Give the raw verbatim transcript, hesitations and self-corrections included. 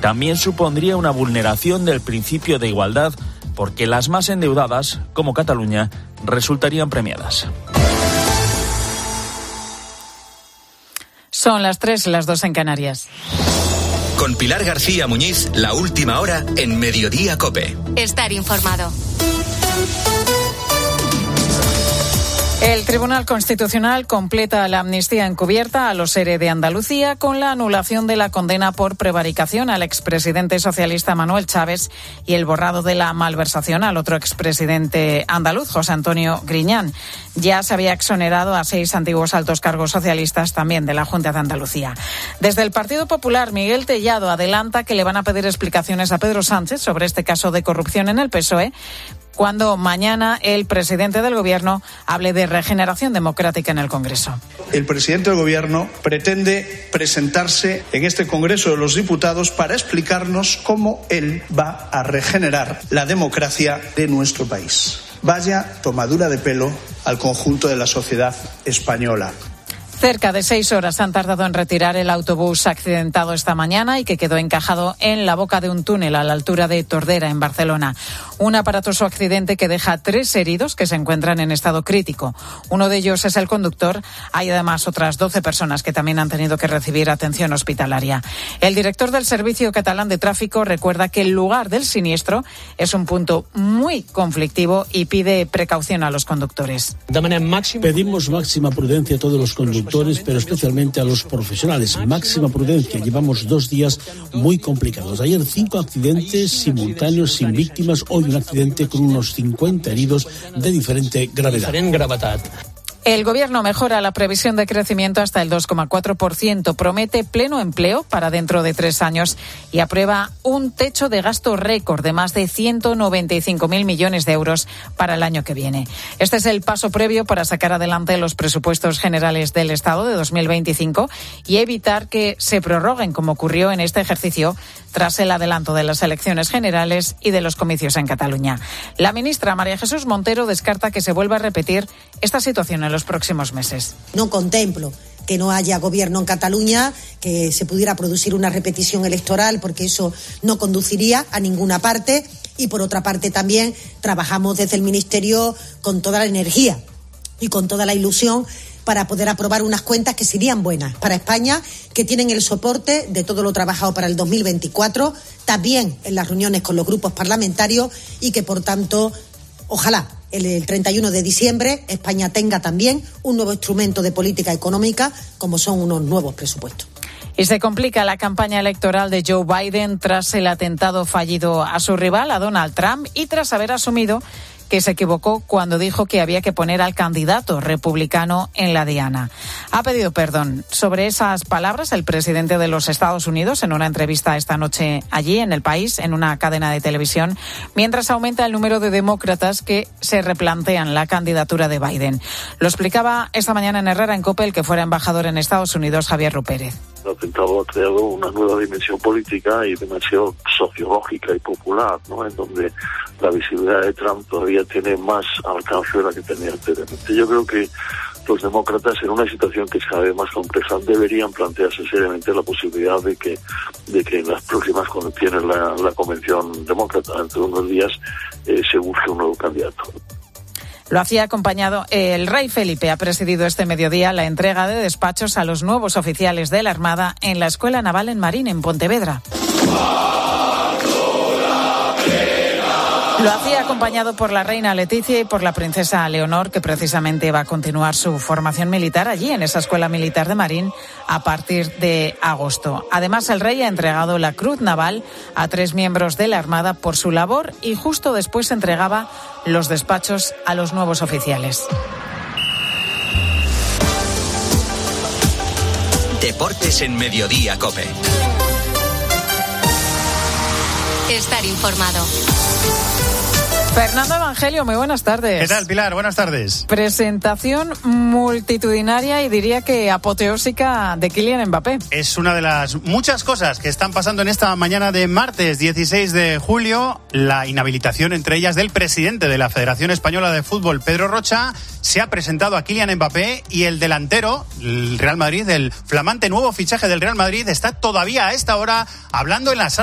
también supondría una vulneración del principio de igualdad, porque las más endeudadas, como Cataluña, resultarían premiadas. Son las tres, las dos en Canarias. Con Pilar García Muñiz, la última hora en Mediodía COPE. Estar informado. El Tribunal Constitucional completa la amnistía encubierta a los E R E de Andalucía con la anulación de la condena por prevaricación al expresidente socialista Manuel Chávez y el borrado de la malversación al otro expresidente andaluz, José Antonio Griñán. Ya se había exonerado a seis antiguos altos cargos socialistas también de la Junta de Andalucía. Desde el Partido Popular, Miguel Tellado adelanta que le van a pedir explicaciones a Pedro Sánchez sobre este caso de corrupción en el P S O E, cuando mañana el presidente del Gobierno hable de regeneración democrática en el Congreso. El presidente del Gobierno pretende presentarse en este Congreso de los Diputados para explicarnos cómo él va a regenerar la democracia de nuestro país. Vaya tomadura de pelo al conjunto de la sociedad española. Cerca de seis horas han tardado en retirar el autobús accidentado esta mañana y que quedó encajado en la boca de un túnel a la altura de Tordera, en Barcelona. Un aparatoso accidente que deja tres heridos que se encuentran en estado crítico. Uno de ellos es el conductor. Hay además otras doce personas que también han tenido que recibir atención hospitalaria. El director del Servicio Catalán de Tráfico recuerda que el lugar del siniestro es un punto muy conflictivo y pide precaución a los conductores. Pedimos máxima prudencia a todos los conductores, pero especialmente a los profesionales. Máxima prudencia. Llevamos dos días muy complicados. Ayer cinco accidentes simultáneos sin víctimas. Hoy un accidente con unos cincuenta heridos de diferente gravedad. El Gobierno mejora la previsión de crecimiento hasta el dos coma cuatro por ciento, promete pleno empleo para dentro de tres años y aprueba un techo de gasto récord de más de ciento noventa y cinco mil millones de euros para el año que viene. Este es el paso previo para sacar adelante los presupuestos generales del Estado de dos mil veinticinco y evitar que se prorroguen, como ocurrió en este ejercicio tras el adelanto de las elecciones generales y de los comicios en Cataluña. La ministra María Jesús Montero descarta que se vuelva a repetir esta situación en los próximos meses. No contemplo que no haya gobierno en Cataluña, que se pudiera producir una repetición electoral, porque eso no conduciría a ninguna parte. Y por otra parte también trabajamos desde el Ministerio con toda la energía y con toda la ilusión para poder aprobar unas cuentas que serían buenas para España, que tienen el soporte de todo lo trabajado para el dos mil veinticuatro, también en las reuniones con los grupos parlamentarios y que, por tanto, ojalá el treinta y uno de diciembre España tenga también un nuevo instrumento de política económica, como son unos nuevos presupuestos. Y se complica la campaña electoral de Joe Biden tras el atentado fallido a su rival, a Donald Trump, y tras haber asumido que se equivocó cuando dijo que había que poner al candidato republicano en la diana. Ha pedido perdón. Sobre esas palabras, el presidente de los Estados Unidos, en una entrevista esta noche allí en El País, en una cadena de televisión, mientras aumenta el número de demócratas que se replantean la candidatura de Biden. Lo explicaba esta mañana en Herrera en COPE el que fuera embajador en Estados Unidos, Javier Rupérez. El atentado ha creado una nueva dimensión política y demasiado sociológica y popular, ¿no? En donde la visibilidad de Trump todavía tiene más alcance de la que tenía anteriormente. Yo creo que los demócratas, en una situación que es cada vez más compleja, deberían plantearse seriamente la posibilidad de que de que en las próximas, cuando tiene la, la convención demócrata, dentro de unos días, eh, se busque un nuevo candidato. Lo hacía acompañado. El rey Felipe ha presidido este mediodía la entrega de despachos a los nuevos oficiales de la Armada en la Escuela Naval en Marín, en Pontevedra. Lo hacía acompañado por la reina Leticia y por la princesa Leonor, que precisamente va a continuar su formación militar allí, en esa escuela militar de Marín, a partir de agosto. Además, el rey ha entregado la Cruz Naval a tres miembros de la Armada por su labor y justo después entregaba los despachos a los nuevos oficiales. Deportes en Mediodía COPE. Estar informado. Fernando Evangelio, muy buenas tardes. ¿Qué tal, Pilar? Buenas tardes. Presentación multitudinaria y diría que apoteósica de Kylian Mbappé. Es una de las muchas cosas que están pasando en esta mañana de martes dieciséis de julio. La inhabilitación, entre ellas, del presidente de la Federación Española de Fútbol, Pedro Rocha. Se ha presentado a Kylian Mbappé y el delantero, el Real Madrid, el flamante nuevo fichaje del Real Madrid, está todavía a esta hora hablando en la sala